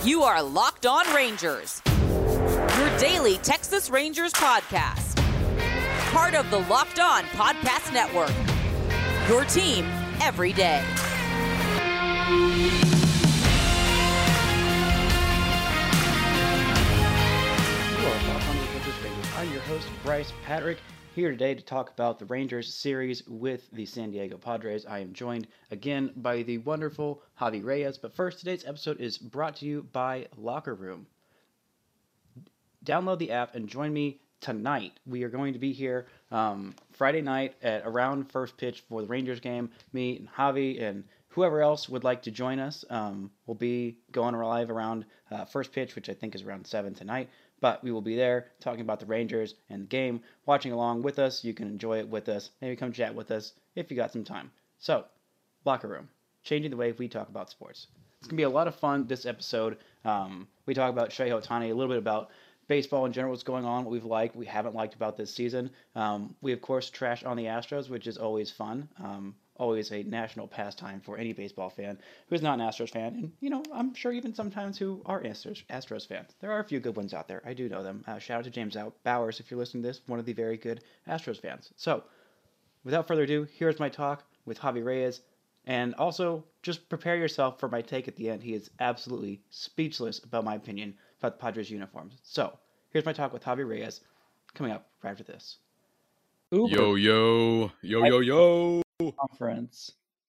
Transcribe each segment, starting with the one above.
You are Locked On Rangers, your daily Texas Rangers podcast. Part of the Locked On Podcast Network, your team every day. You are Locked On Texas Rangers. I'm your host, Bryce Patrick, here today to talk about the Rangers series with the San Diego Padres. I am joined again by the wonderful Javi Reyes. But first, today's episode is brought to you by Locker Room. Download the app and join me tonight. We are going to be here Friday night at around first pitch for the Rangers game. Me and Javi and whoever else would like to join us will be going live around first pitch, which I think is around 7 tonight. But we will be there talking about the Rangers and the game, watching along with us. You can enjoy it with us. Maybe come chat with us if you got some time. So, Locker Room, changing the way we talk about sports. It's going to be a lot of fun this episode. We talk about Shohei Ohtani, a little bit about baseball in general, what's going on, what we've liked, we haven't liked about this season. We, of course, trash on the Astros, which is always fun. Always a national pastime for any baseball fan who's not an Astros fan. And, you know, I'm sure even sometimes who are Astros fans. There are a few good ones out there. I do know them. Shout out to James Bowers, if you're listening to this, one of the very good Astros fans. So, without further ado, here's my talk with Javi Reyes. And also, just prepare yourself for my take at the end. He is absolutely speechless about my opinion about the Padres uniforms. So, here's my talk with Javi Reyes, coming up right after this. Uber yo. Conference.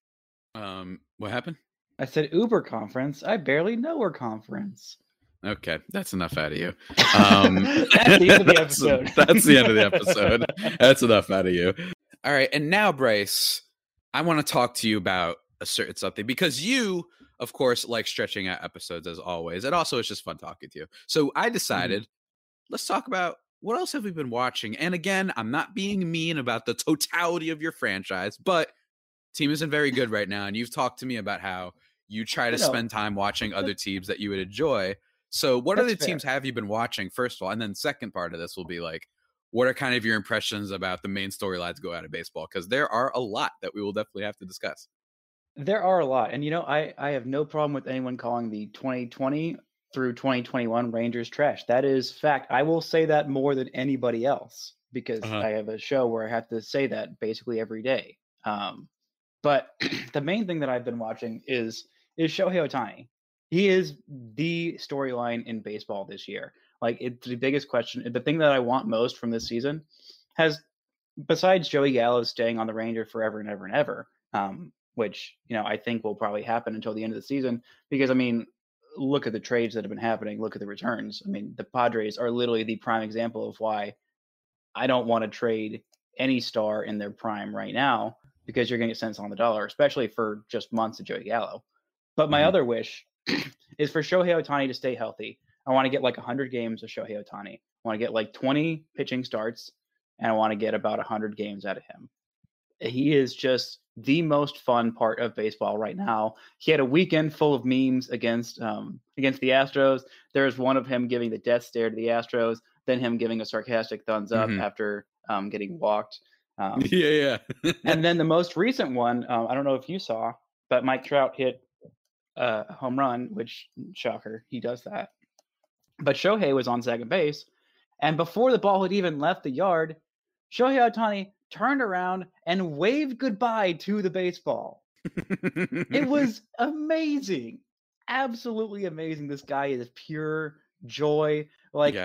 What happened? I said Uber conference. I barely know her conference. Okay, that's enough out of you. That's the end of the episode. That's the end of the episode. That's enough out of you. All right, and now, Bryce, I want to talk to you about a certain something because you, of course, like stretching out episodes as always, and also it's just fun talking to you. So I decided, let's talk about what else have we been watching. And again, I'm not being mean about the totality of your franchise, but team isn't very good right now. And you've talked to me about how you try to spend time watching other teams that you would enjoy. So what other teams have you been watching, first of all? And then second part of this will be like, what are kind of your impressions about the main storylines go out of baseball? Because there are a lot that we will definitely have to discuss. There are a lot. And, you know, I have no problem with anyone calling the 2020 through 2021 Rangers trash. That is fact. I will say that more than anybody else because I have a show where I have to say that basically every day. But the main thing that I've been watching is Shohei Ohtani. He is the storyline in baseball this year. Like, it's the biggest question. The thing that I want most from this season has, besides Joey Gallo staying on the Rangers forever and ever and ever, which, you know, I think will probably happen until the end of the season because, I mean, look at the trades that have been happening. Look at the returns. I mean, the Padres are literally the prime example of why I don't want to trade any star in their prime right now because you're going to get cents on the dollar, especially for just months of Joey Gallo. But my other wish is for Shohei Ohtani to stay healthy. I want to get like 100 games of Shohei Ohtani. I want to get like 20 pitching starts, and I want to get about 100 games out of him. He is just the most fun part of baseball right now. He had a weekend full of memes against the Astros. There's one of him giving the death stare to the Astros, then him giving a sarcastic thumbs up after getting walked. Yeah. And then the most recent one, I don't know if you saw, but Mike Trout hit a home run, which, shocker, he does that. But Shohei was on second base, and before the ball had even left the yard, Shohei Ohtani turned around and waved goodbye to the baseball. It was amazing. Absolutely amazing. This guy is pure joy. Like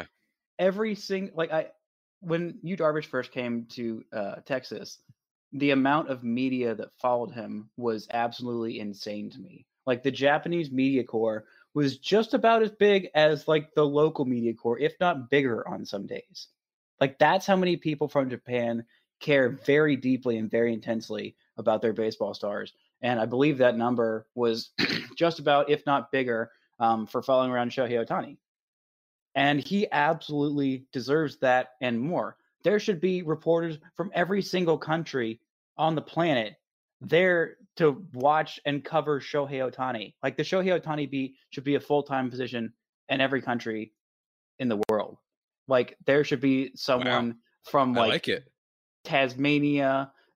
when Yu Darvish first came to Texas, the amount of media that followed him was absolutely insane to me. Like, the Japanese media corps was just about as big as like the local media corps, if not bigger on some days. Like, that's how many people from Japan care very deeply and very intensely about their baseball stars. And I believe that number was just about, if not bigger, for following around Shohei Ohtani. And he absolutely deserves that and more. There should be reporters from every single country on the planet there to watch and cover Shohei Ohtani. Like, the Shohei Ohtani beat should be a full-time position in every country in the world. Like, there should be someone from like it. Tasmania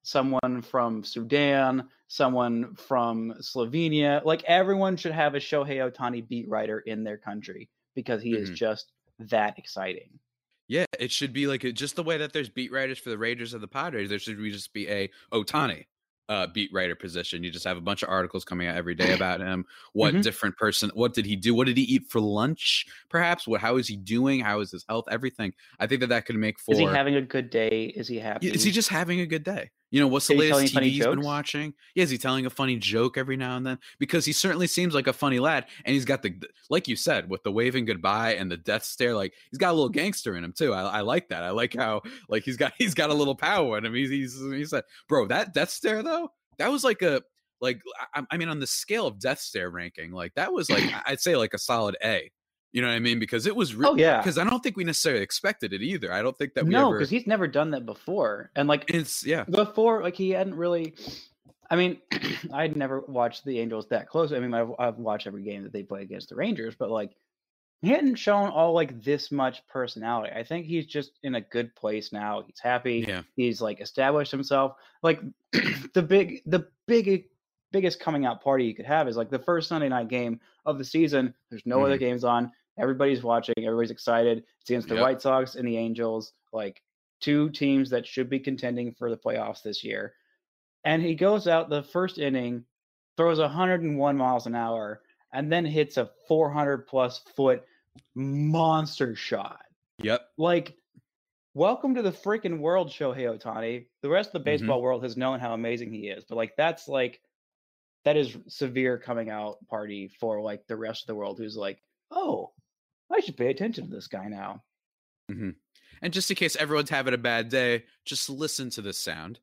someone from Sudan, someone from Slovenia. Like everyone should have a Shohei Ohtani beat writer in their country because he is just that exciting. Yeah, it should be like just the way that there's beat writers for the Rangers and the Padres. There should just be a Ohtani beat writer position. You just have a bunch of articles coming out every day about him. What different person? What did he do? What did he eat for lunch? Perhaps. How is he doing? How is his health? Everything. I think that could make for. Is he having a good day? Is he happy? Is he just having a good day? You know, what's the latest TV he's been watching? Yeah, is he telling a funny joke every now and then? Because he certainly seems like a funny lad, and he's got the, like you said, with the waving goodbye and the death stare. Like he's got a little gangster in him too. I like that. I like how like he's got a little power in him. He said, bro, that death stare though, that was like I mean on the scale of death stare ranking, like that was like I'd say like a solid A. You know what I mean? Because it was because I don't think we necessarily expected it either. I don't think that because he's never done that before. And like before, like he hadn't really. I mean, I'd never watched the Angels that close. I mean, I've watched every game that they play against the Rangers, but like he hadn't shown all like this much personality. I think he's just in a good place now. He's happy. Yeah. He's like established himself. Like the biggest coming out party you could have is like the first Sunday night game of the season. There's no other games on. Everybody's watching. Everybody's excited. It's against the White Sox and the Angels, like two teams that should be contending for the playoffs this year. And he goes out the first inning, throws 101 miles an hour, and then hits a 400-plus foot monster shot. Yep. Like, welcome to the freaking world, Shohei Ohtani. The rest of the baseball world has known how amazing he is. But, like, that is severe coming out party for, like, the rest of the world who's like, oh, I should pay attention to this guy now. And just in case everyone's having a bad day, just listen to this sound.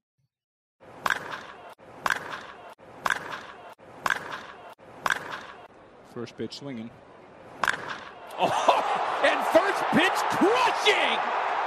First pitch swinging. Oh, and first pitch crushing!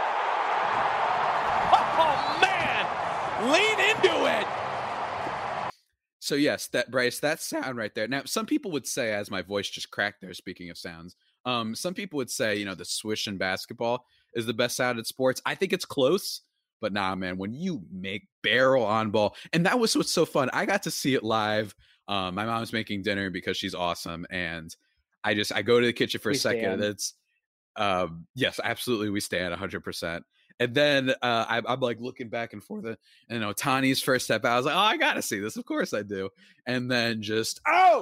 Oh, man! Lean into it! So yes, that sound right there. Now, some people would say, as my voice just cracked there, speaking of sounds, some people would say, you know, the swish in basketball is the best sound in sports. I think it's close, but nah, man, when you make barrel on ball, and that was what's so fun. I got to see it live. My mom's making dinner because she's awesome, and I go to the kitchen for a second, and it's yes, absolutely, we stand 100%. And then I'm like looking back and forth, and Ohtani's first step out, I was like, oh, I gotta see this. Of course I do. And then just,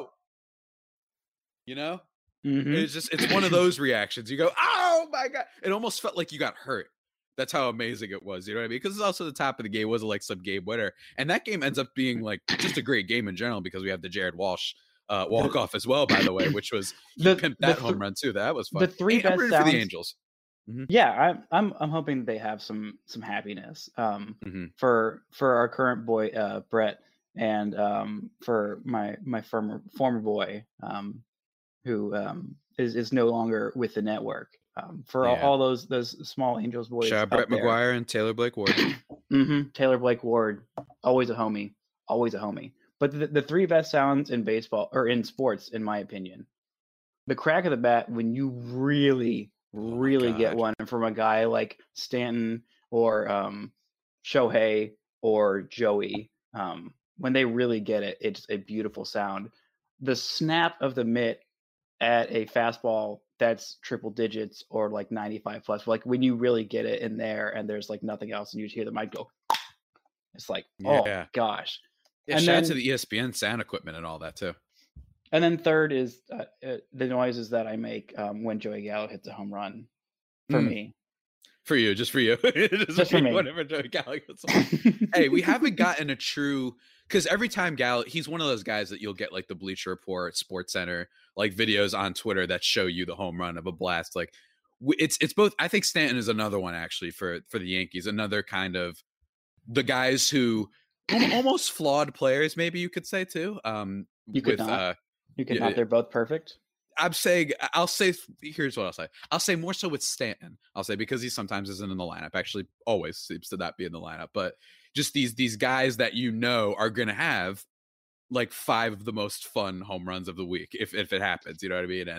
you know, it's one of those reactions. You go, oh my God. It almost felt like you got hurt. That's how amazing it was. You know what I mean? Because it's also the top of the game. It wasn't like some game winner. And that game ends up being like just a great game in general because we have the Jared Walsh walk-off as well, by the way, which was pimped that home run too. That was fun. The three best sounds, for the Angels. Yeah, I'm hoping they have some happiness for our current boy Brett and for my former boy who is no longer with the network. For all those small Angels boys. Shout out Brett McGuire and Taylor Blake Ward. Taylor Blake Ward, always a homie. But the three best sounds in baseball or in sports, in my opinion, the crack of the bat when you really get one from a guy like Stanton or Shohei or Joey. When they really get it, it's a beautiful sound. The snap of the mitt at a fastball that's triple digits or like 95 plus, like when you really get it in there and there's like nothing else and you just hear the mic go, it's like, oh gosh. Yeah, and shout out to the ESPN sound equipment and all that too. And then third is the noises that I make when Joey Gallo hits a home run for me. For you, just for you. just for me. Whenever Joey Gallo hits a home run. Hey, we haven't gotten a true, because every time Gallo, he's one of those guys that you'll get like the Bleacher Report, Sports Center, like videos on Twitter that show you the home run of a blast. Like it's both. I think Stanton is another one actually for the Yankees. Another kind of the guys who almost flawed players, maybe you could say too. You could not. They're both perfect. I'll say, here's what I'll say. I'll say more so with Stanton. I'll say because he sometimes isn't in the lineup. Actually, always seems to not be in the lineup. But just these guys that you know are going to have like 5 of the most fun home runs of the week if it happens. You know what I mean? And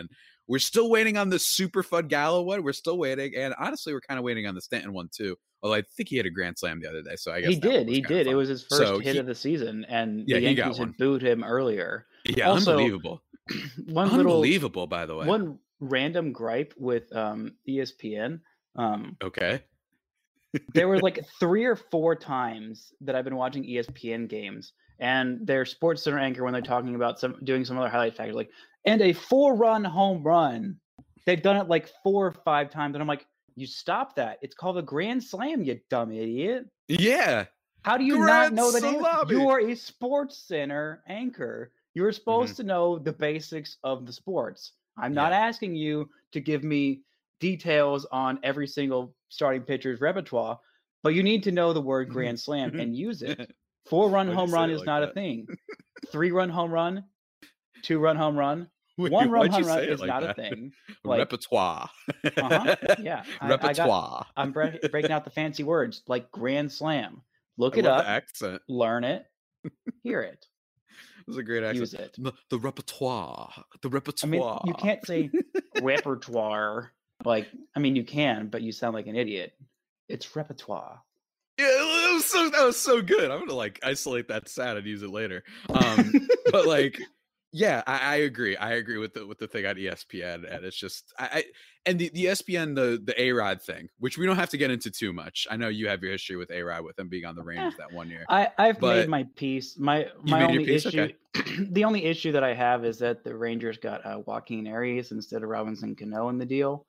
We're still waiting on the Super Fudgala one. We're still waiting, and honestly, we're kind of waiting on the Stanton one too. Although I think he hit a grand slam the other day, so I guess he did. Fun. It was his first hit of the season, and the Yankees had booed him earlier. Yeah, also, unbelievable. Unbelievable, by the way. One random gripe with ESPN. Okay. There were like 3 or 4 times that I've been watching ESPN games, and their Sports Center anchor, when they're talking about doing some other highlight factor, like, and a 4-run home run. They've done it like 4 or 5 times, and I'm like, you stop that. It's called a grand slam, you dumb idiot. Yeah. How do you not know that? You are a Sports Center anchor. You're supposed to know the basics of the sports. I'm not asking you to give me details on every single starting pitcher's repertoire, but you need to know the word grand slam and use it. 4-run home run is not a thing. 3-run home run, 2-run home run, 1-run home run is not a thing. Like, repertoire. Yeah. Repertoire. I'm breaking out the fancy words like grand slam. Look it up. The accent. Learn it. Hear it. It was a great accent. Use it. The repertoire. The repertoire. I mean, you can't say repertoire. Like, I mean, you can, but you sound like an idiot. It's repertoire. Yeah, that was so good. I'm gonna like isolate that sound and use it later. But like, yeah, I agree. I agree with the thing on ESPN, and it's just and the ESPN the A-Rod thing, which we don't have to get into too much. I know you have your history with A-Rod with him being on the Rangers that one year. I've made my peace. My only issue, okay. The only issue that I have is that the Rangers got Joaquin Arias instead of Robinson Cano in the deal.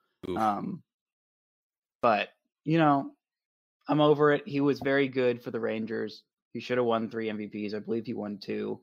But you know, I'm over it. He was very good for the Rangers. He should have won 3 MVPs. I believe he won 2.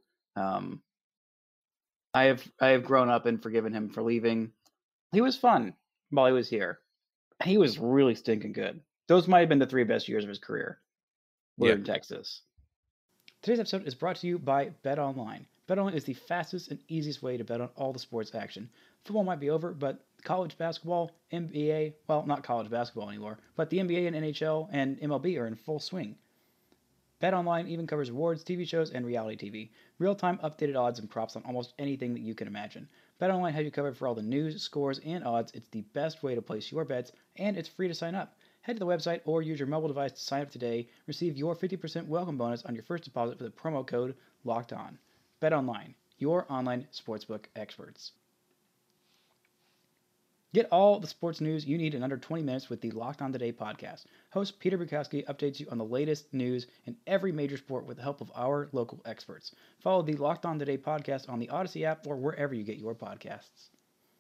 I have grown up and forgiven him for leaving. He was fun while he was here. He was really stinking good. Those might have been the 3 best years of his career. We're in Texas. Today's episode is brought to you by BetOnline. BetOnline is the fastest and easiest way to bet on all the sports action. Football might be over, but college basketball, NBA, well, not college basketball anymore, but the NBA and NHL and MLB are in full swing. BetOnline even covers awards, TV shows, and reality TV. Real-time updated odds and props on almost anything that you can imagine. BetOnline has you covered for all the news, scores, and odds. It's the best way to place your bets, and it's free to sign up. Head to the website or use your mobile device to sign up today. Receive your 50% welcome bonus on your first deposit with the promo code LOCKEDON. BetOnline, your online sportsbook experts. Get all the sports news you need in under 20 minutes with the Locked On Today podcast. Host Peter Bukowski updates you on the latest news in every major sport with the help of our local experts. Follow the Locked On Today podcast on the Odyssey app or wherever you get your podcasts.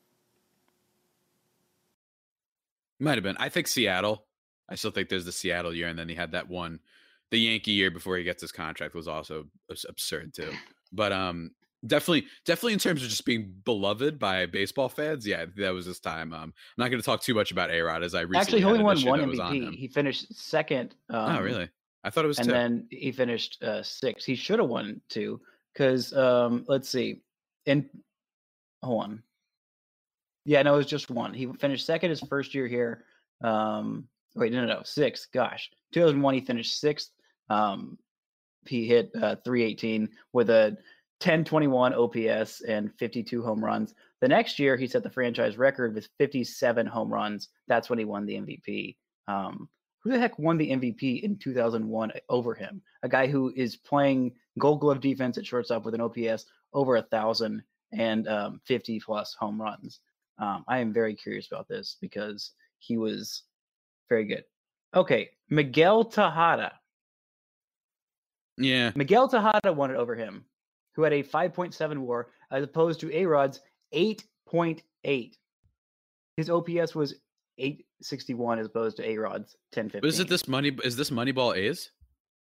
Might have been. I think Seattle. I still think there's the Seattle year, and then he had that one. The Yankee year before he gets his contract was also absurd too. But definitely in terms of just being beloved by baseball fans, yeah, that was his time. I'm not going to talk too much about A-Rod as I recently actually he only won 1 MVP. He finished second. Oh, really? I thought it was 2. And then he finished 6th. He should have won 2 because let's see. Hold on. Yeah, no, it was just 1. He finished second his first year here. Wait, no, 6th. Gosh, 2001 he finished 6th. He hit 318 with a 1021 OPS and 52 home runs. The next year, he set the franchise record with 57 home runs. That's when he won the MVP. Who the heck won the MVP in 2001 over him? A guy who is playing Gold Glove defense at shortstop with an OPS over 1,000 and 50 plus home runs. I am very curious about this because he was very good. Okay, Miguel Tejada. Yeah. Miguel Tejada won it over him, who had a 5.7 WAR as opposed to A-Rod's 8.8. His OPS was 861 as opposed to A-Rod's 1015. Is this Moneyball A's?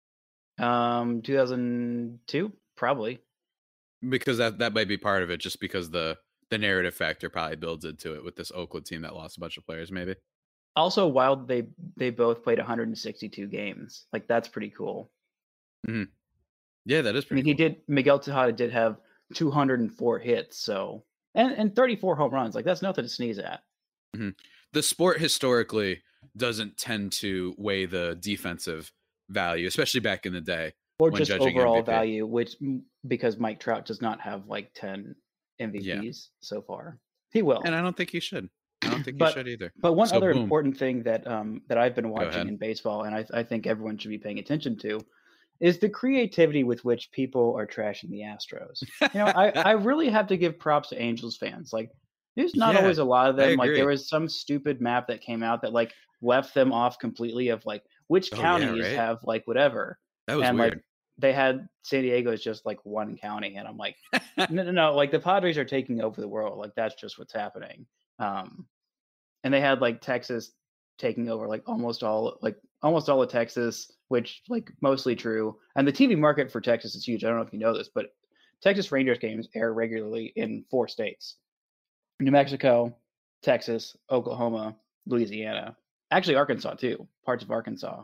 2002, probably. Because that might be part of it, just because the narrative factor probably builds into it with this Oakland team that lost a bunch of players, maybe. Also, wild, they both played 162 games. Like, that's pretty cool. Mm-hmm. Yeah, that is pretty cool. Miguel Tejada did have 204 hits, so and 34 home runs. Like, that's nothing to sneeze at. Mm-hmm. The sport historically doesn't tend to weigh the defensive value, especially back in the day. Or just overall MVP value, because Mike Trout does not have like 10 MVPs so far. He will. And I don't think he should. I don't think he But- should either. But one So, other boom. important thing that that I've been ahead. watching in baseball, and I think everyone should be paying attention to, is the creativity with which people are trashing the Astros. You know, I really have to give props to Angels fans. Like, there's not Yeah, always a lot of I them. Like, agree. there was some stupid map that came out that like left them off completely of like which Oh, yeah, counties right? have like whatever. That was and weird. like they had San Diego as just like one county, and I'm like, no, like the Padres are taking over the world. Like that's just what's happening. And they had like Texas taking over like almost all of Texas, which like mostly true. And the TV market for Texas is huge. I don't know if you know this, but Texas Rangers games air regularly in 4 states: New Mexico, Texas, Oklahoma, Louisiana, actually Arkansas too, parts of Arkansas.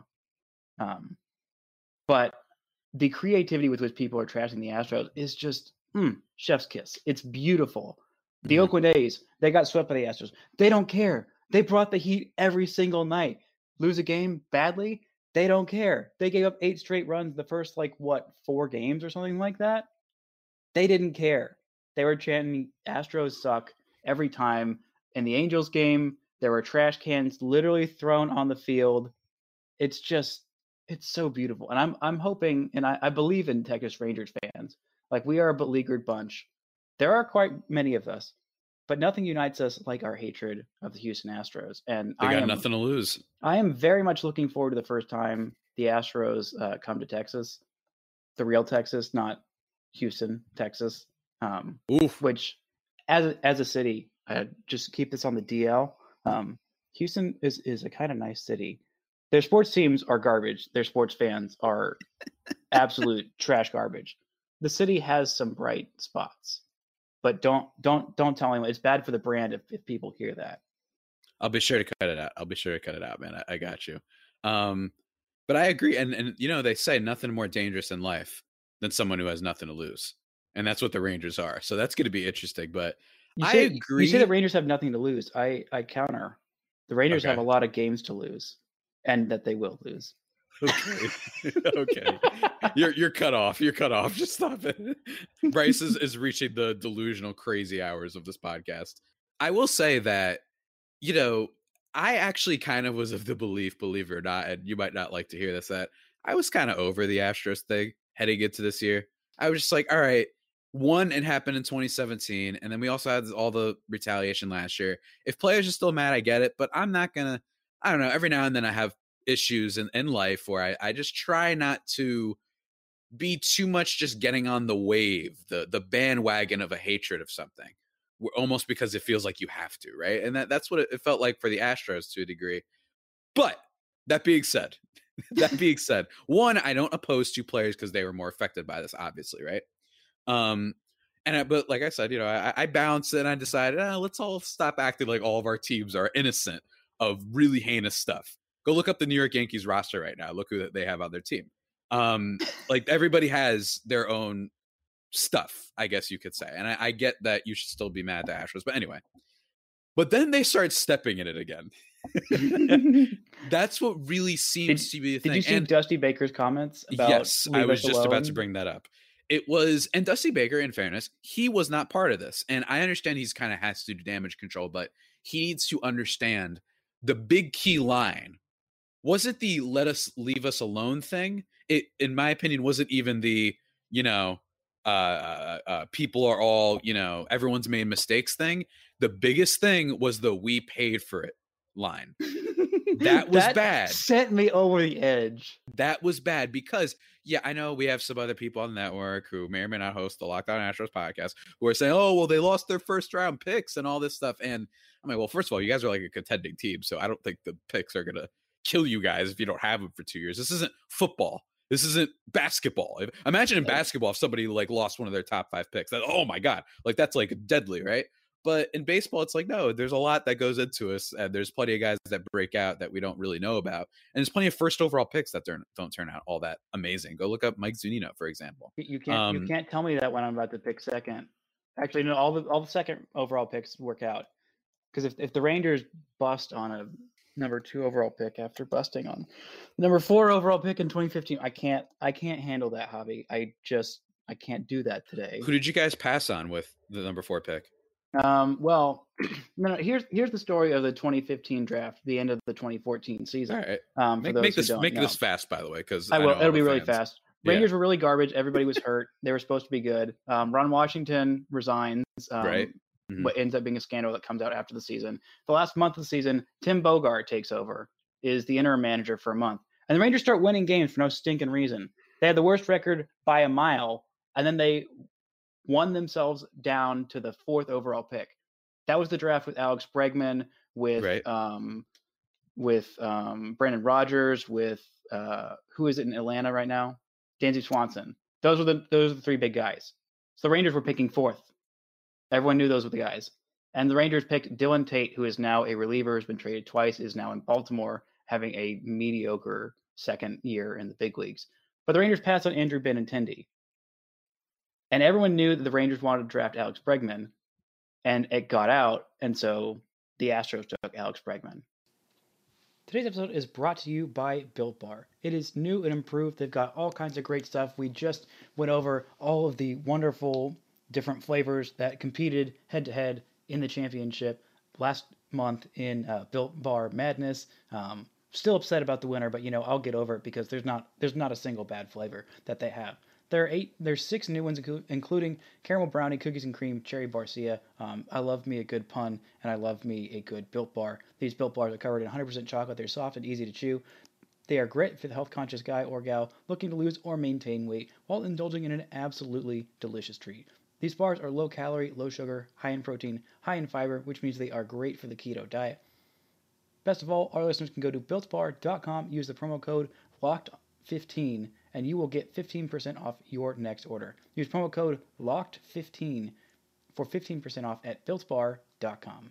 But the creativity with which people are trashing the Astros is just chef's kiss. It's beautiful. The Mhm. Oakland A's, they got swept by the Astros. They don't care. They brought the heat every single night. Lose a game badly, they don't care. They gave up 8 straight runs the first 4 games or something like that. They didn't care. They were chanting Astros suck every time. In the Angels game, there were trash cans literally thrown on the field. It's so beautiful. And I'm hoping, and I believe in Texas Rangers fans. Like, we are a beleaguered bunch. There are quite many of us, but nothing unites us like our hatred of the Houston Astros. And They got nothing to lose. I am very much looking forward to the first time the Astros come to Texas, the real Texas, not Houston, Texas. Oof. Which, as a city, just keep this on the DL. Houston is a kind of nice city. Their sports teams are garbage. Their sports fans are absolute trash garbage. The city has some bright spots, but don't tell anyone. It's bad for the brand if people hear that. I'll be sure to cut it out. Man. I got you. But I agree. And you know, they say nothing more dangerous in life than someone who has nothing to lose. And that's what the Rangers are. So that's going to be interesting. But I agree. You say the Rangers have nothing to lose. I counter. The Rangers have a lot of games to lose, and that they will lose. Okay. Okay. You're cut off. You're cut off. Just stop it. Bryce is reaching the delusional crazy hours of this podcast. I will say that, you know, I actually kind of was of the belief it or not, and you might not like to hear this, that I was kind of over the Astros thing heading into this year. I was just like, all right, one, it happened in 2017, and then we also had all the retaliation last year. If players are still mad, I get it, but I'm not gonna, I don't know, every now and then I have issues in life where I just try not to be too much just getting on the wave, the bandwagon of a hatred of something, almost because it feels like you have to, right? And that's what it felt like for the Astros to a degree. But that being said, one, I don't oppose 2 players because they were more affected by this, obviously, right? But like I said, you know, I bounced and I decided, let's all stop acting like all of our teams are innocent of really heinous stuff. Go look up the New York Yankees roster right now. Look who they have on their team. Like, everybody has their own stuff, I guess you could say. And I get that you should still be mad at the Astros. But anyway, but then they start stepping in it again. That's what really seems to be the thing. Did you see Dusty Baker's comments about Yes, I was just about to bring that up. It was, and Dusty Baker, in fairness, he was not part of this. And I understand he's kind of has to do damage control, but he needs to understand the big key line wasn't the leave us alone thing. It, in my opinion, wasn't even the, you know, people are all, you know, everyone's made mistakes thing. The biggest thing was the we paid for it line. That was bad. Sent me over the edge. That was bad because, yeah, I know we have some other people on the network who may or may not host the Locked On Astros podcast who are saying, oh, well, they lost their first round picks and all this stuff. And I'm like, well, first of all, you guys are like a contending team, so I don't think the picks are going to kill you guys if you don't have them for 2 years. This isn't football. This isn't basketball. Imagine in basketball if somebody like lost one of their top 5 picks. That, oh my God, like that's like deadly, right? But in baseball, it's like, no, there's a lot that goes into us. And there's plenty of guys that break out that we don't really know about. And there's plenty of first overall picks that don't turn out all that amazing. Go look up Mike Zunino, for example. You can't tell me that when I'm about to pick second. Actually, no, all the second overall picks work out. Because if the Rangers bust on a number 2 overall pick after busting on number 4 overall pick in 2015, I can't handle that hobby. I can't do that today. Who did you guys pass on with the number 4 pick? Well, no, here's the story of the 2015 draft, the end of the 2014 season. All right. For Make those who don't know. this fast, by the way, because I will. It'll be really fans. fast. Rangers were really garbage. Everybody was hurt. They were supposed to be good. Ron Washington resigns. Right. What ends up being a scandal that comes out after the season. The last month of the season, Tim Bogart takes over, is the interim manager for a month. And the Rangers start winning games for no stinking reason. They had the worst record by a mile, and then they won themselves down to the 4th overall pick. That was the draft with Alex Bregman, with Brandon Rogers, with who is it in Atlanta right now? Dansby Swanson. Those are the 3 big guys. So the Rangers were picking 4th. Everyone knew those were the guys. And the Rangers picked Dylan Tate, who is now a reliever, has been traded twice, is now in Baltimore, having a mediocre second year in the big leagues. But the Rangers passed on Andrew Benintendi. And everyone knew that the Rangers wanted to draft Alex Bregman, and it got out, and so the Astros took Alex Bregman. Today's episode is brought to you by Built Bar. It is new and improved. They've got all kinds of great stuff. We just went over all of the wonderful different flavors that competed head-to-head in the championship last month in Built Bar Madness. Still upset about the winner, but I'll get over it because there's not a single bad flavor that they have. There's 6 new ones, including caramel brownie, cookies and cream, cherry barcia. I love me a good pun, and I love me a good Built Bar. These Built Bars are covered in 100% chocolate. They're soft and easy to chew. They are great for the health-conscious guy or gal looking to lose or maintain weight while indulging in an absolutely delicious treat. These bars are low-calorie, low-sugar, high in protein, high in fiber, which means they are great for the keto diet. Best of all, our listeners can go to BuiltBar.com, use the promo code LOCKED15, and you will get 15% off your next order. Use promo code LOCKED15 for 15% off at BuiltBar.com.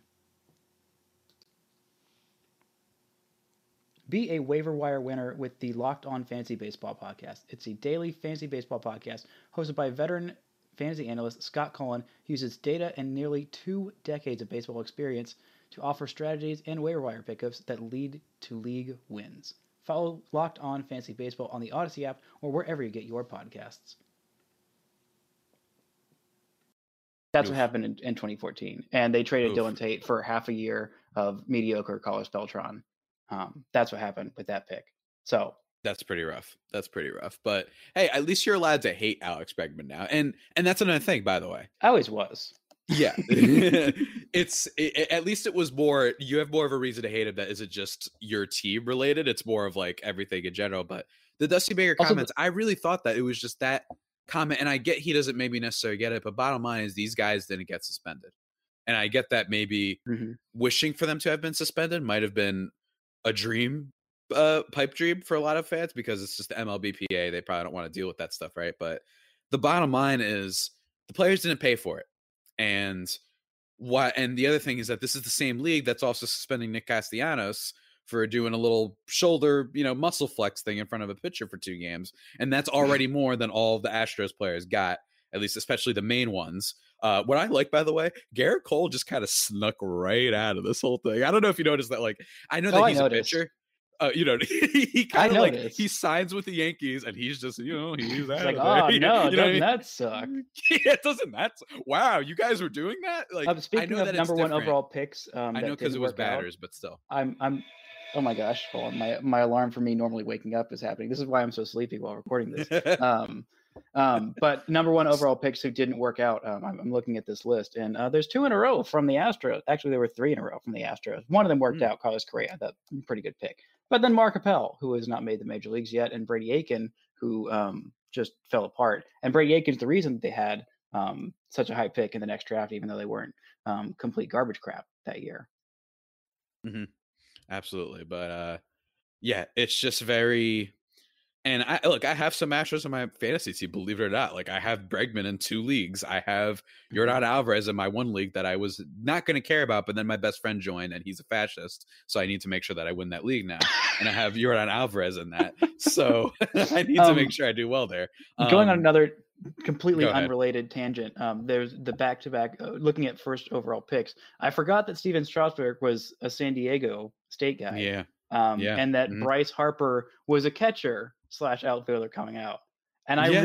Be a waiver wire winner with the Locked On Fantasy Baseball podcast. It's a daily fantasy baseball podcast hosted by veteran fantasy analyst Scott Cullen, who uses data and nearly 2 decades of baseball experience to offer strategies and waiver wire pickups that lead to league wins. Follow Locked On Fantasy Baseball on the Odyssey app or wherever you get your podcasts. That's what happened in 2014. And they traded Dylan Tate for half a year of mediocre Carlos Beltran. That's what happened with that pick. So that's pretty rough. But hey, at least you're allowed to hate Alex Bregman now. And that's another thing, by the way. I always was. Yeah. At least it was more, you have more of a reason to hate him that isn't just your team related. It's more of like everything in general. But the Dusty Baker comments, I really thought that it was just that comment. And I get he doesn't maybe necessarily get it, but bottom line is these guys didn't get suspended. And I get that maybe wishing for them to have been suspended might have been a dream, pipe dream for a lot of fans because it's just the MLBPA. They probably don't want to deal with that stuff, right? But the bottom line is the players didn't pay for it. And the other thing is that this is the same league that's also suspending Nick Castellanos for doing a little shoulder, muscle flex thing in front of a pitcher for 2 games. And that's already more than all of the Astros players got, at least especially the main ones. What I like, by the way, Garrett Cole just kind of snuck right out of this whole thing. I don't know if you noticed that. Like, I know that he's a pitcher. He kind of he signs with the Yankees and he's just, he's like, oh no, doesn't that suck? Yeah, doesn't that? Wow, you guys were doing that. Like, speaking of number 1 overall picks, I know because it was batters, but still, I'm. Oh my gosh, hold on. My alarm for me normally waking up is happening. This is why I'm so sleepy while recording this. But number 1 overall picks who didn't work out. I'm looking at this list, and there's 2 in a row from the Astros. Actually, there were 3 in a row from the Astros. One of them worked out. Carlos Correa, that pretty good pick. But then Mark Appel, who has not made the major leagues yet, and Brady Aiken, who just fell apart. And Brady Aiken's the reason they had such a high pick in the next draft, even though they weren't complete garbage crap that year. Mm-hmm. Absolutely. But yeah, it's just very. And I have some Astros on my fantasy team, believe it or not. Like, I have Bregman in 2 leagues. I have Yordan Alvarez in my 1 league that I was not going to care about, but then my best friend joined, and he's a fascist, so I need to make sure that I win that league now. And I have Yordan Alvarez in that, so I need to make sure I do well there. Going on another completely unrelated tangent, there's the back-to-back, looking at first overall picks. I forgot that Steven Strasburg was a San Diego State guy. Yeah. And that Bryce Harper was a catcher / outfielder coming out. And I really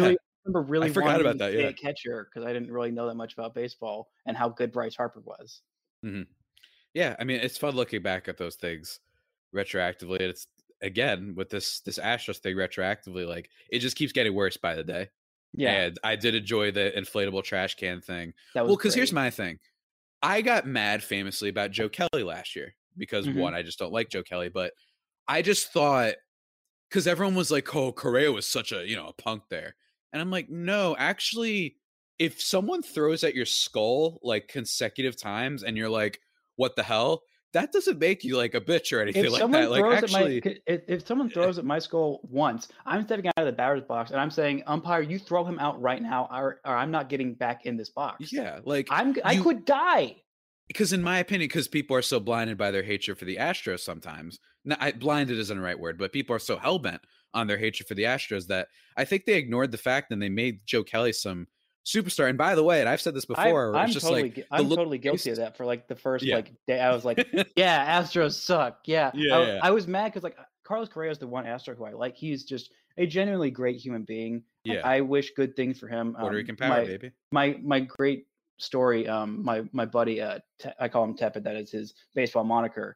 remember really I forgot wanting about to that. be Yeah. a catcher because I didn't really know that much about baseball and how good Bryce Harper was. hmm Yeah, I mean, it's fun looking back at those things retroactively. It's again with this Astros thing retroactively, like it just keeps getting worse by the day. Yeah, And I did enjoy the inflatable trash can thing. that was Well, because here's great. my thing. I got mad famously about Joe Kelly last year because Mhm. one, I just don't like Joe Kelly, but I just thought because everyone was like, "Oh, Correa was such a a punk there," and I'm like, no, actually, if someone throws at your skull like consecutive times, and you're like, "What the hell?" That doesn't make you like a bitch or anything If like someone that. Like, throws at my actually, if someone throws at my skull once, I'm stepping out of the batter's box and I'm saying, umpire, you throw him out right now, or I'm not getting back in this box. yeah, like I you could die. because in my opinion, because people are so blinded by their hatred for the Astros sometimes. Blinded isn't the right word, but people are so hell bent on their hatred for the Astros that I think they ignored the fact and they made Joe Kelly some superstar. And by the way, and I've said this before, it's just like the I'm little totally guilty of that for like the first yeah, like day. I was like, yeah, Astros suck. Yeah, yeah, I was mad because like Carlos Correa is the one Astro who I like. He's just a genuinely great human being. yeah. I wish good things for him. Puerto Rican power, baby. My great story. My buddy, I call him Tepid. That is his baseball moniker.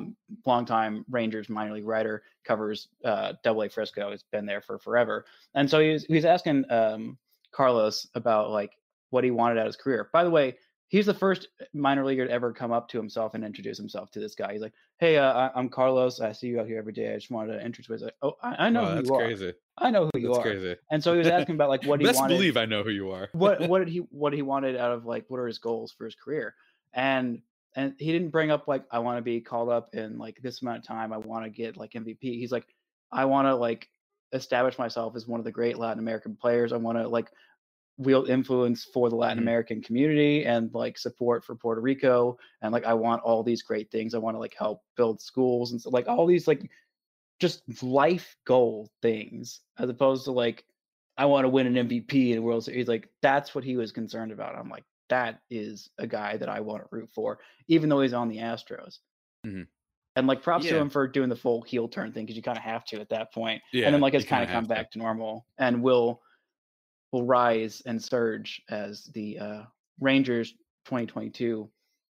Longtime Rangers minor league writer, covers Double A Frisco. Has been there for forever. And so he was asking Carlos about like what he wanted out of his career. By the way, he's the first minor leaguer to ever come up to himself and introduce himself to this guy. He's like, "Hey, I'm Carlos. I see you out here every day. I just wanted to introduce." Like, "Oh, I know who That's you crazy. are. I know who you That's are." crazy. And so he was asking about like what he Best wanted. believe I know who you are. what he wanted out of like what are his goals for his career, and he didn't bring up like I want to be called up in like this amount of time. I want to get like MVP. He's like, I want to like establish myself as one of the great Latin American players. I want to like wield influence for the Latin Mhm. American community and like support for Puerto Rico. And like, I want all these great things. I want to like help build schools and so, like all these like just life goal things as opposed to like, I want to win an MVP in the World Series. Like that's what he was concerned about. I'm like, that is a guy that I want to root for, even though he's on the Astros. Mhm. And like props to Yeah. him for doing the full heel turn thing because you kind of have to at that point. Yeah, And then like it's you kind kinda of come have to. back to normal and will rise and surge as the Rangers 2022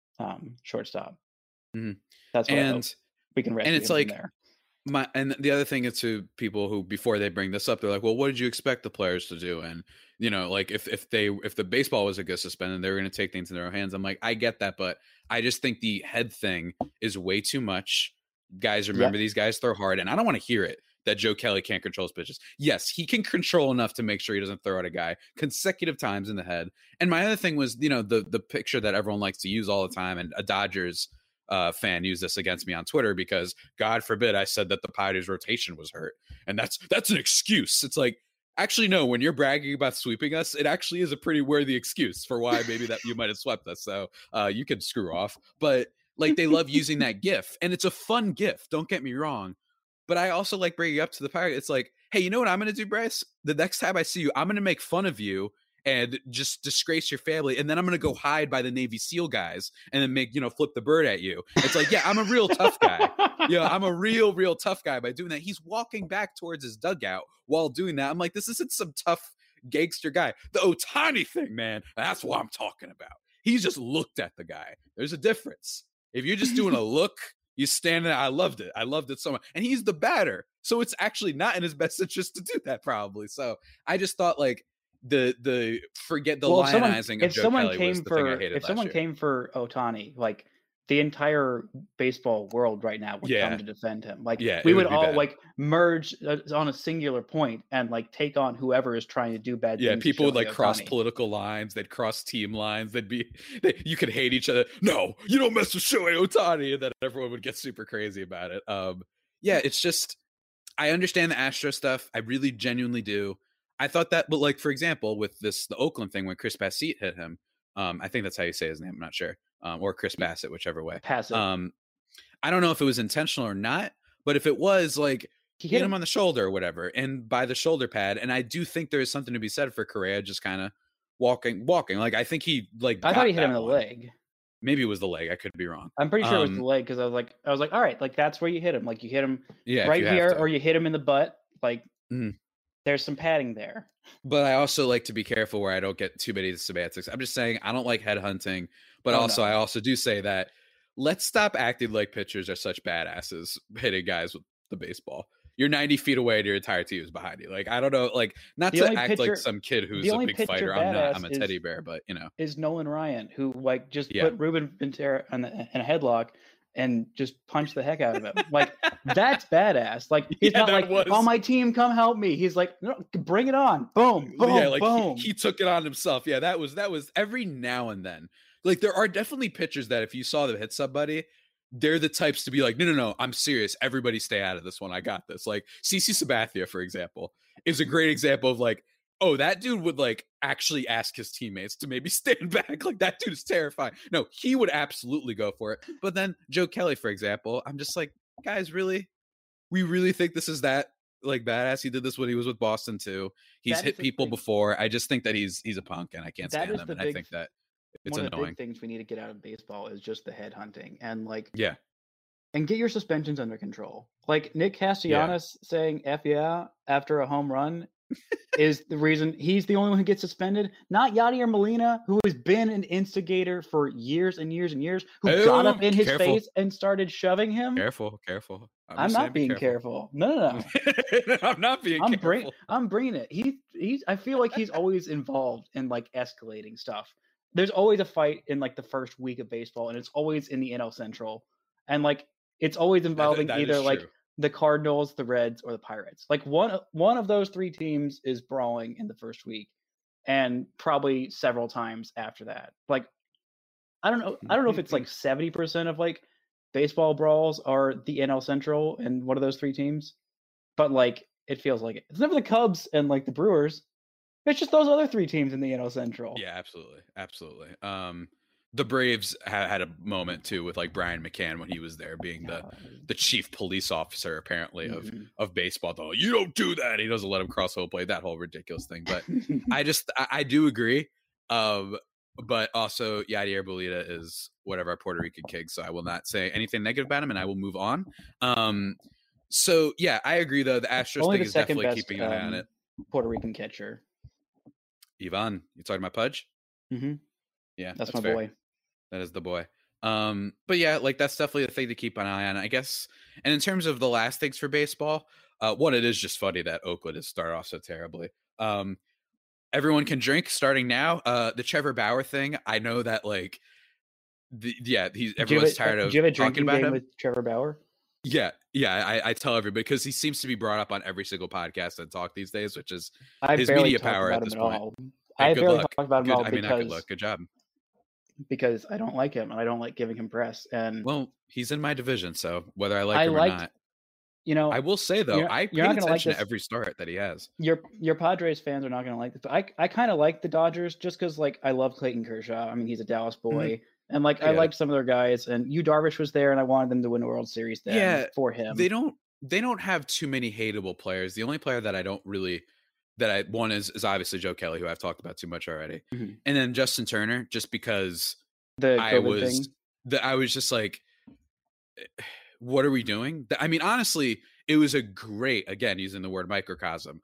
shortstop. Mhm. That's what I hope. And We can rescue it's him like from there. and the other thing is to people who before they bring this up, they're like, "Well, what did you expect the players to do?" And like if the baseball was a good suspended, they were going to take things in their own hands. I'm like, I get that, but I just think the head thing is way too much. Guys, remember these guys throw hard, and I don't want to hear it that Joe Kelly can't control his pitches. Yes, he can control enough to make sure he doesn't throw at a guy consecutive times in the head. And my other thing was, the picture that everyone likes to use all the time, and a Dodgers fan used this against me on Twitter because God forbid I said that the Padres rotation was hurt. And that's an excuse. It's like, actually, no, when you're bragging about sweeping us, it actually is a pretty worthy excuse for why maybe that you might have swept us. So you can screw off. But like they love using that GIF, and it's a fun GIF. Don't get me wrong. But I also like bringing up to the Pirates. It's like, hey, you know what I'm going to do, Bryce? The next time I see you, I'm going to make fun of you and just disgrace your family. And then I'm going to go hide by the Navy SEAL guys and then make, flip the bird at you. It's like, yeah, I'm a real tough guy. I'm a real tough guy by doing that. He's walking back towards his dugout while doing that. I'm like, this isn't some tough gangster guy. The Ohtani thing, man, that's what I'm talking about. He's just looked at the guy. There's a difference. If you're just doing a look, you stand there. I loved it. I loved it so much. And he's the batter. So it's actually not in his best interest to do that probably. So I just thought like the forget the lionizing of Joe Kelly was the thing I hated if someone came for Ohtani, like the entire baseball world right now would come to defend him. Like we would all like merge on a singular point and like take on whoever is trying to do bad things. Yeah, people would like cross political lines. They'd cross team lines. You could hate each other. No, you don't mess with Shohei Ohtani, and then everyone would get super crazy about it. It's just I understand the Astro stuff. I really genuinely do. I thought that, but like for example, with the Oakland thing when Chris Bassett hit him, I think that's how you say his name. I'm not sure. Or Chris Bassett, whichever way. Bassett. I don't know if it was intentional or not, but if it was, like, he hit him on the shoulder or whatever, and by the shoulder pad, and I do think there is something to be said for Correa just kind of walking. Like, I think he, like, I thought he hit him in the leg. Maybe it was the leg. I could be wrong. I'm pretty sure it was the leg because I was like, all right, like that's where you hit him. Like you hit him right here, or you hit him in the butt. Like There's some padding there. But I also like to be careful where I don't get too many semantics. I'm just saying I don't like headhunting, but also I also do say that let's stop acting like pitchers are such badasses hitting guys with the baseball. You're 90 feet away and your entire team is behind you. Like, I don't know, like, not to act like some kid who's a big fighter. I'm not. I'm a teddy bear, but, you know. Is Nolan Ryan, who, like, just put Ruben Ventura in a headlock and just punch the heck out of him. Like, that's badass. Like, he's not like, oh, my team, come help me. He's like, no, bring it on. Boom, boom, boom. He took it on himself. Yeah, that was every now and then. Like, there are definitely pitchers that if you saw them hit somebody, they're the types to be like, no, I'm serious. Everybody stay out of this one. I got this. Like, CC Sabathia, for example, is a great example of like, oh, that dude would like actually ask his teammates to maybe stand back. Like, that dude is terrifying. No, he would absolutely go for it. But then Joe Kelly, for example, I'm just like, guys, really? We really think this is that like badass? He did this when he was with Boston too. He's hit people before. I just think that he's a punk and I can't stand him. And I think that it's annoying. One of the big things we need to get out of baseball is just the head hunting and like, and get your suspensions under control. Like Nick Castellanos saying F yeah after a home run is the reason he's the only one who gets suspended, not Yadier Molina, who has been an instigator for years and years and years, who got up in his face and started shoving him. Careful. I'm not being careful. No. I'm not being careful. I'm bringing it. He's I feel like he's always involved in like escalating stuff. There's always a fight in like the first week of baseball, and it's always in the NL Central. And like it's always involving either like the Cardinals, the Reds, or the Pirates. Like one of those three teams is brawling in the first week, and probably several times after that. Like I don't know if it's like 70% of like baseball brawls are the NL Central and one of those three teams, but like it feels like it. It's never the Cubs and like the Brewers. It's just those other three teams in the NL Central. Yeah, absolutely. The Braves had a moment too with like Brian McCann when he was there, being the chief police officer apparently of baseball. Though you don't do that, he doesn't let him cross home plate. That whole ridiculous thing. But I do agree. But also Yadier Molina is whatever, a Puerto Rican king, so I will not say anything negative about him, and I will move on. So yeah, I agree though. The Astros thing is definitely keeping an eye on it. Puerto Rican catcher. Ivan, you talking about Pudge? Mm-hmm. Yeah, that's my fair. Boy. That is the boy. But yeah, like that's definitely the thing to keep an eye on, I guess. And in terms of the last things for baseball, one, it is just funny that Oakland has started off so terribly. Everyone can drink starting now. The Trevor Bauer thing, I know that like, everyone's tired of do you have a talking about him with Trevor Bauer. Yeah, I tell everybody because he seems to be brought up on every single podcast and talk these days, which is his media power at this point. I barely talk about him all because not good luck. Good job. Because I don't like him and I don't like giving him press. And well, he's in my division, so whether I like him or not, you know, I will say though, I pay attention to every start that he has. Your Padres fans are not going to like this, but I kind of like the Dodgers just because like I love Clayton Kershaw. I mean, he's a Dallas boy. And like I liked some of their guys, and Yu Darvish was there, and I wanted them to win the World Series for him. They don't have too many hateable players. The only player that I don't really one is obviously Joe Kelly, who I've talked about too much already, and then Justin Turner, just because I was just like, what are we doing? I mean, honestly, it was a great, again using the word microcosm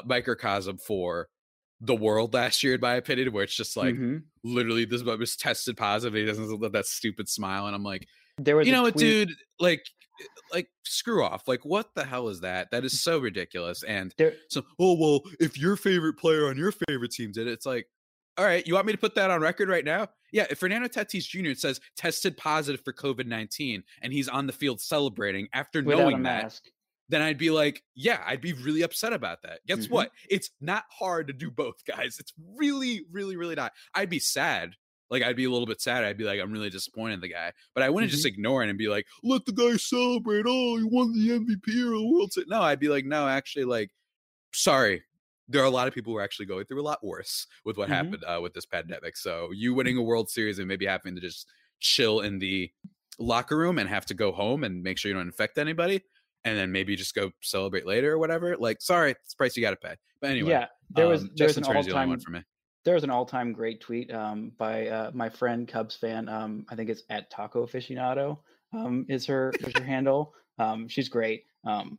for the world last year, in my opinion, where it's just like literally this was tested positive. He doesn't let that stupid smile, and I'm like, there was, you know what, dude, like screw off. Like, what the hell is that? That is so ridiculous. And so, oh well, if your favorite player on your favorite team did it, it's like, all right, you want me to put that on record right now? Yeah, if Fernando Tatis Jr. says tested positive for COVID-19 and he's on the field celebrating after knowing that, then I'd be like, yeah, I'd be really upset about that. Guess what? It's not hard to do both, guys. It's really, really, really not. I'd be sad. Like, I'd be a little bit sad. I'd be like, I'm really disappointed in the guy. But I wouldn't just ignore it and be like, let the guy celebrate. Oh, he won the MVP or the World Series. No, I'd be like, no, actually, like, sorry. There are a lot of people who are actually going through a lot worse with what happened with this pandemic. So you winning a World Series and maybe having to just chill in the locker room and have to go home and make sure you don't infect anybody, and then maybe just go celebrate later or whatever. Like, sorry, it's the price you got to pay. But anyway, yeah, there's an all-time one for me. There was an all-time great tweet by my friend Cubs fan. I think it's at Taco Aficionado is her handle. She's great.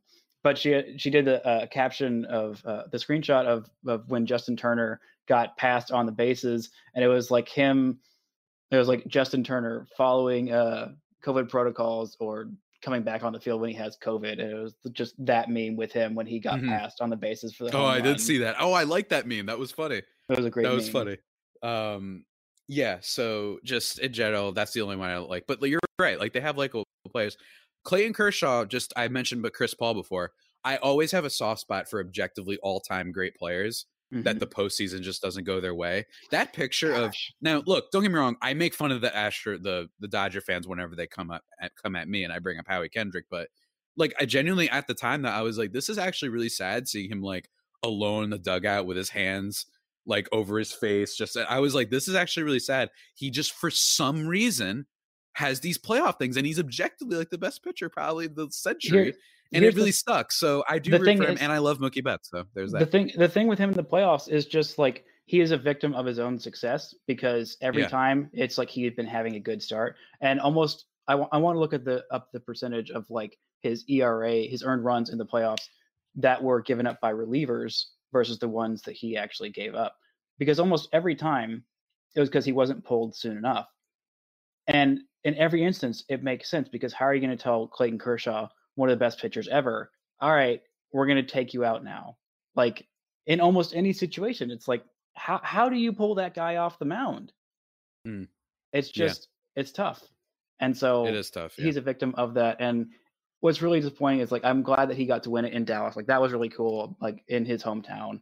but she did the caption of the screenshot of when Justin Turner got passed on the bases, and it was like him. It was like Justin Turner following COVID protocols or coming back on the field when he has COVID. And it was just that meme with him when he got passed on the bases for the home I run. did see that. Oh, I like that meme. That was funny. It was a great meme. That was funny. Yeah, so just in general, that's the only one I don't like. But you're right. Like, they have likable players. Clayton Kershaw, just I mentioned, but Chris Paul before. I always have a soft spot for objectively all-time great players that the postseason just doesn't go their way. That picture of now, look, don't get me wrong. I make fun of the Dodger fans whenever they come at me, and I bring up Howie Kendrick. But like, I genuinely at the time that I was like, this is actually really sad seeing him like alone in the dugout with his hands like over his face. Just I was like, this is actually really sad. He just for some reason has these playoff things, and he's objectively like the best pitcher probably the century. And it really sucks. So I do root for him, and I love Mookie Betts. So there's that. The thing with him in the playoffs is just like he is a victim of his own success, because every time it's like he had been having a good start, and almost I want to look at the percentage of like his ERA, his earned runs in the playoffs that were given up by relievers versus the ones that he actually gave up, because almost every time it was because he wasn't pulled soon enough. And in every instance, it makes sense, because how are you going to tell Clayton Kershaw, one of the best pitchers ever, all right, we're going to take you out now? Like, in almost any situation, it's like, how do you pull that guy off the mound? It's just, it's tough. And so it is tough. He's a victim of that. And what's really disappointing is like, I'm glad that he got to win it in Dallas. Like, that was really cool, like in his hometown,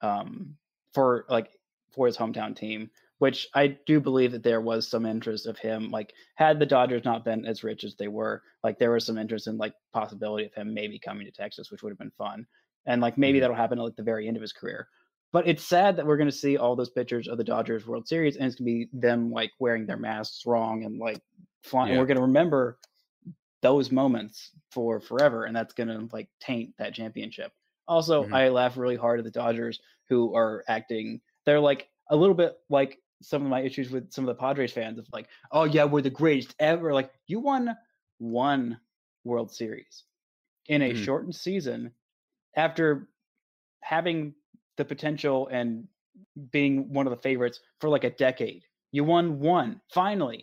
for his hometown team, which I do believe that there was some interest of him. Like, had the Dodgers not been as rich as they were, like there was some interest in like possibility of him maybe coming to Texas, which would have been fun. And like, maybe that'll happen at like the very end of his career. But it's sad that we're going to see all those pictures of the Dodgers World Series, and it's going to be them like wearing their masks wrong and like flying. And we're going to remember those moments for forever. And that's going to like taint that championship. Also, I laugh really hard at the Dodgers who are acting. They're like a little bit like some of my issues with some of the Padres fans of like, oh yeah, we're the greatest ever. Like, you won one World Series in a shortened season after having the potential and being one of the favorites for like a decade. You won one, finally.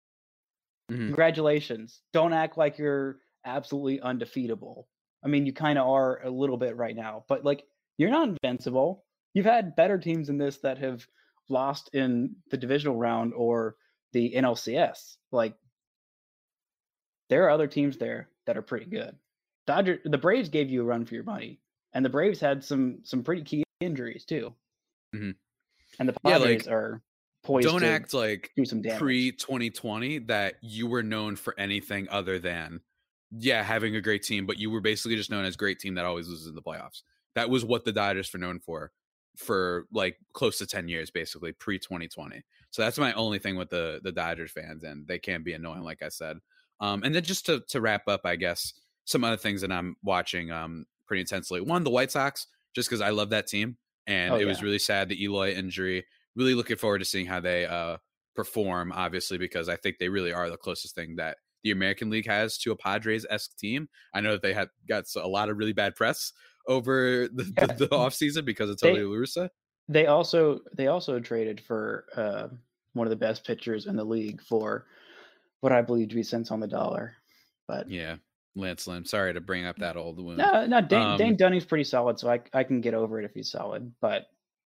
Congratulations. Don't act like you're absolutely undefeatable. I mean, you kind of are a little bit right now, but like, you're not invincible. You've had better teams than this that have lost in the divisional round or the NLCS. Like, there are other teams there that are pretty good. The Braves gave you a run for your money, and the Braves had some pretty key injuries too. And the Padres are poised don't to act like do some damage. Pre-2020 that you were known for anything other than having a great team, but you were basically just known as great team that always loses in the playoffs. That was what the Dodgers were known for like close to 10 years, basically pre-2020. So that's my only thing with the Dodgers fans, and they can be annoying, like I said. And then just to wrap up, I guess, some other things that I'm watching pretty intensely. One, the White Sox, just because I love that team. And it was really sad, the Eloy injury. Really looking forward to seeing how they perform, obviously, because I think they really are the closest thing that the American League has to a Padres-esque team. I know that they got a lot of really bad press over the offseason because of Tony La Russa. They also traded for one of the best pitchers in the league for what I believe to be cents on the dollar. But yeah, Lance Lynn. Sorry to bring up that old wound. No, Dane Dunning's pretty solid, so I can get over it if he's solid. But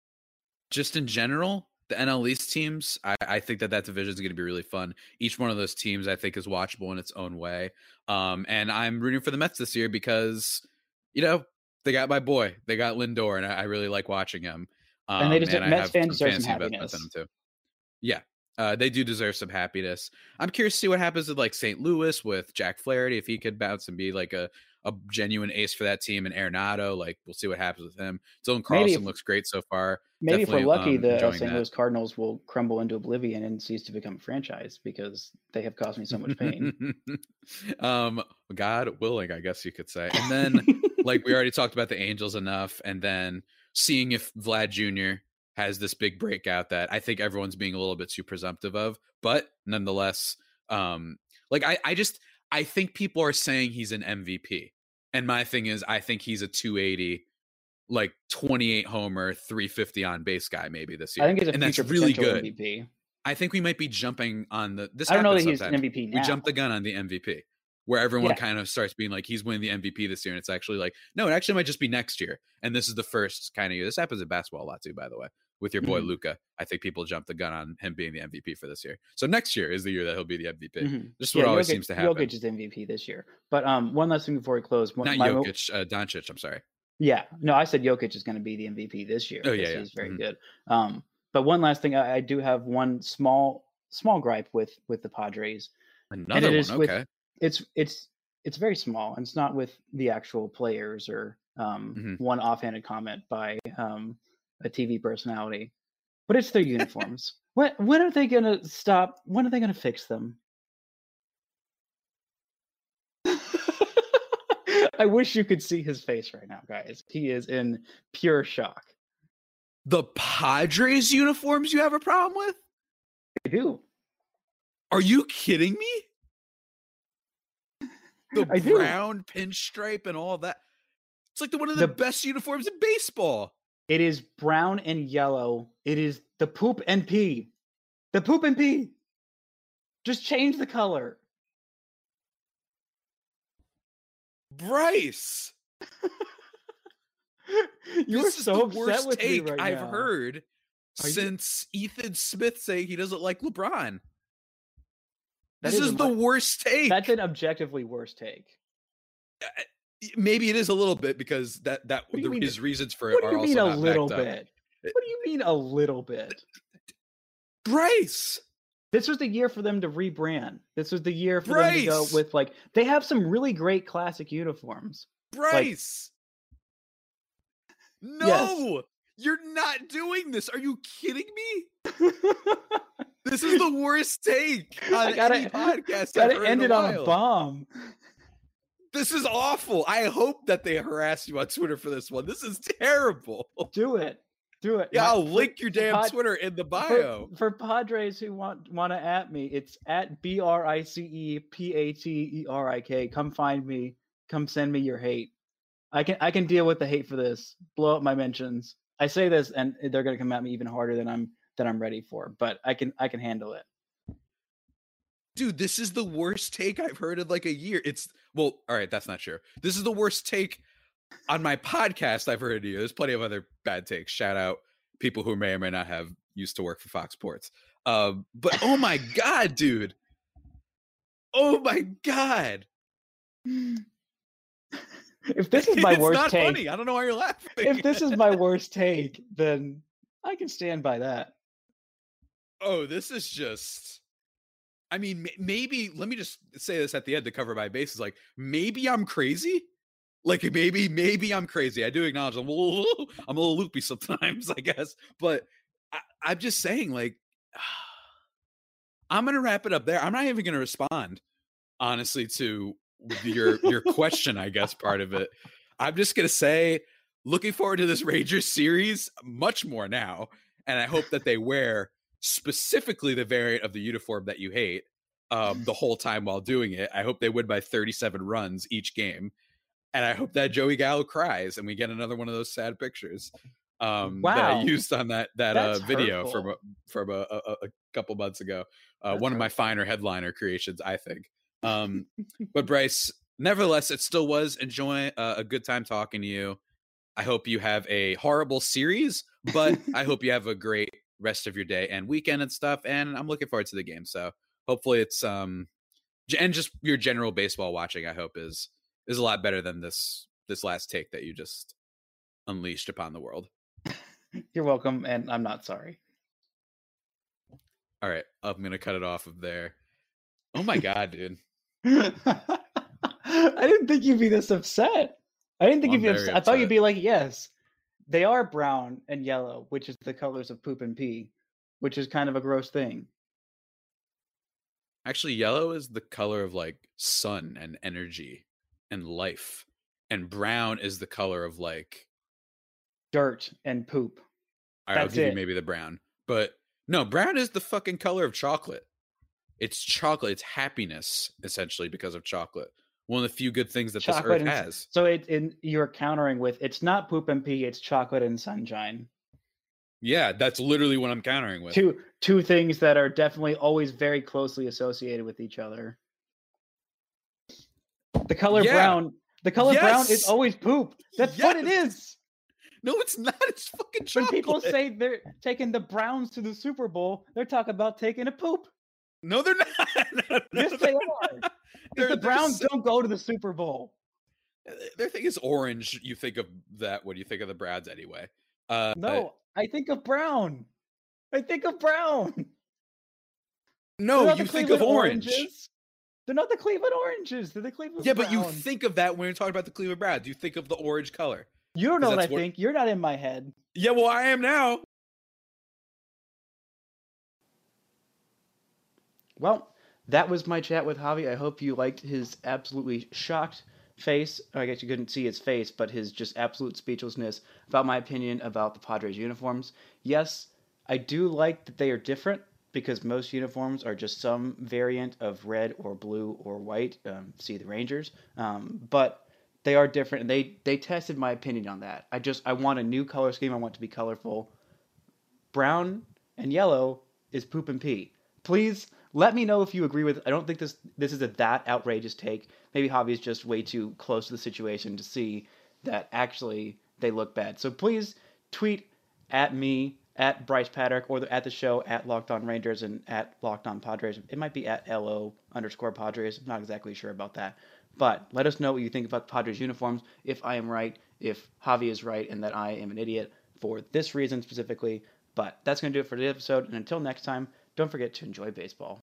just in general, the NL East teams, I think that division is going to be really fun. Each one of those teams, I think, is watchable in its own way. And I'm rooting for the Mets this year because, they got my boy. They got Lindor, and I really like watching him. And Mets fans deserve some happiness. In them too. Yeah, they do deserve some happiness. I'm curious to see what happens with like St. Louis with Jack Flaherty, if he could bounce and be like a genuine ace for that team, and Arenado. Like, we'll see what happens with him. Dylan Carlson looks great so far. Maybe if we're lucky, the St. Louis Cardinals will crumble into oblivion and cease to become a franchise because they have caused me so much pain. God willing, I guess you could say. And then, like, we already talked about the Angels enough, and then seeing if Vlad Jr. has this big breakout that I think everyone's being a little bit too presumptive of, but nonetheless, I think people are saying he's an MVP. And my thing is, I think he's a 280, like 28 homer, 350 on base guy maybe this year. I think he's a and that's future really potential good. MVP. I think we might be jumping on this. I don't know that he's he's an MVP now. We jumped the gun on the MVP, where everyone kind of starts being like, he's winning the MVP this year. And it's actually like, no, it actually might just be next year. And this is the first kind of year. This happens in basketball a lot too, by the way, with your boy Luka. I think people jumped the gun on him being the MVP for this year. So next year is the year that he'll be the MVP. This is what always seems to happen. Jokic is MVP this year. But one last thing before we close. Not Jokic, Doncic, I'm sorry. Yeah. No, I said Jokic is going to be the MVP this year. Oh, yeah. He's very good. But one last thing, I do have one small gripe with the Padres. Another one, okay. It's very small, and it's not with the actual players or one offhanded comment by a TV personality, but it's their uniforms. When are they gonna stop? When are they gonna fix them? I wish you could see his face right now, guys. He is in pure shock. The Padres uniforms you have a problem with? I do. Are you kidding me? The brown pinstripe and all that. It's like one of the best uniforms in baseball. It is brown and yellow. It is the poop and pee. The poop and pee. Just change the color. Bryce. You are so upset with me right now. I've heard since Ethan Smith saying he doesn't like LeBron. This is the worst take. That's an objectively worse take. Maybe it is a little bit because his reasons for it are also not backed up. What do you mean a little bit? What do you mean a little bit? Bryce! This was the year for them to rebrand. This was the year for them to go with, like, they have some really great classic uniforms. Bryce! Like, no! Yes. You're not doing this. Are you kidding me? This is the worst take on any podcast. Gotta end it on a bomb. This is awful. I hope that they harass you on Twitter for this one. This is terrible. Do it. Yeah, I'll link your damn Twitter in the bio. For Padres who want to at me, it's at BRICEPATERIK. Come find me. Come send me your hate. I can deal with the hate for this. Blow up my mentions. I say this, and they're gonna come at me even harder than I'm ready for. But I can handle it. Dude, this is the worst take I've heard in like a year. All right, that's not true. This is the worst take on my podcast I've heard of you. There's plenty of other bad takes. Shout out people who may or may not have used to work for Fox Sports. But oh my God, dude. Oh my God. If this is my worst take, funny. I don't know why you're laughing. If this is my worst take, then I can stand by that. Oh, this is just, I mean, maybe, let me just say this at the end to cover my bases. Like, maybe I'm crazy. Like, maybe I'm crazy. I do acknowledge I'm a little loopy sometimes, I guess. But I'm just saying, like, I'm going to wrap it up there. I'm not even going to respond, honestly, to your question, I guess, part of it. I'm just going to say, looking forward to this Rangers series much more now. And I hope that they wear specifically the variant of the uniform that you hate the whole time while doing it. I hope they win by 37 runs each game. And I hope that Joey Gallo cries and we get another one of those sad pictures that I used on that video from a couple months ago. One of my finer headliner creations, I think. But Bryce, nevertheless, it still was a good time talking to you. I hope you have a horrible series, but I hope you have a great rest of your day and weekend and stuff. And I'm looking forward to the game. So hopefully it's and just your general baseball watching, I hope is a lot better than this last take that you just unleashed upon the world. You're welcome, and I'm not sorry. All right, I'm going to cut it off of there. Oh my God, dude. I didn't think you'd be this upset. I didn't think you'd be upset. I thought you'd be like, yes, they are brown and yellow, which is the colors of poop and pee, which is kind of a gross thing. Actually, yellow is the color of like sun and energy and life. And brown is the color of like dirt and poop. All right, I'll give you maybe the brown. But no, brown is the fucking color of chocolate. It's chocolate. It's happiness, essentially, because of chocolate. one of the few good things that chocolate this earth has. So you're countering with, it's not poop and pee, it's chocolate and sunshine. Yeah, that's literally what I'm countering with. Two things that are definitely always very closely associated with each other. The color brown. The color brown is always poop. That's what it is. No, it's not. It's fucking chocolate. When people say they're taking the Browns to the Super Bowl, they're talking about taking a poop. No, they're not. Yes, they are. The Browns don't go to the Super Bowl. Their thing is orange. You think of that when you think of the Browns anyway. No, I think of brown. No, you think of orange. They're not the Cleveland Oranges. They're the Cleveland Browns. But you think of that when you're talking about the Cleveland Browns. You think of the orange color. You don't know what I think. You're not in my head. Yeah, well, I am now. Well, that was my chat with Javi. I hope you liked his absolutely shocked face. I guess you couldn't see his face, but his just absolute speechlessness about my opinion about the Padres uniforms. Yes, I do like that they are different because most uniforms are just some variant of red or blue or white. See the Rangers. But they are different, and they tested my opinion on that. I want a new color scheme. I want it to be colorful. Brown and yellow is poop and pee. Please let me know if you agree with it. I don't think this is that outrageous take. Maybe Javi's just way too close to the situation to see that actually they look bad. So please tweet at me, at Bryce Paddock, or at the show, at Locked On Rangers and at Locked On Padres. It might be at LO_Padres. I'm not exactly sure about that. But let us know what you think about the Padres uniforms, if I am right, if Javi is right, and that I am an idiot for this reason specifically. But that's going to do it for the episode. And until next time, don't forget to enjoy baseball.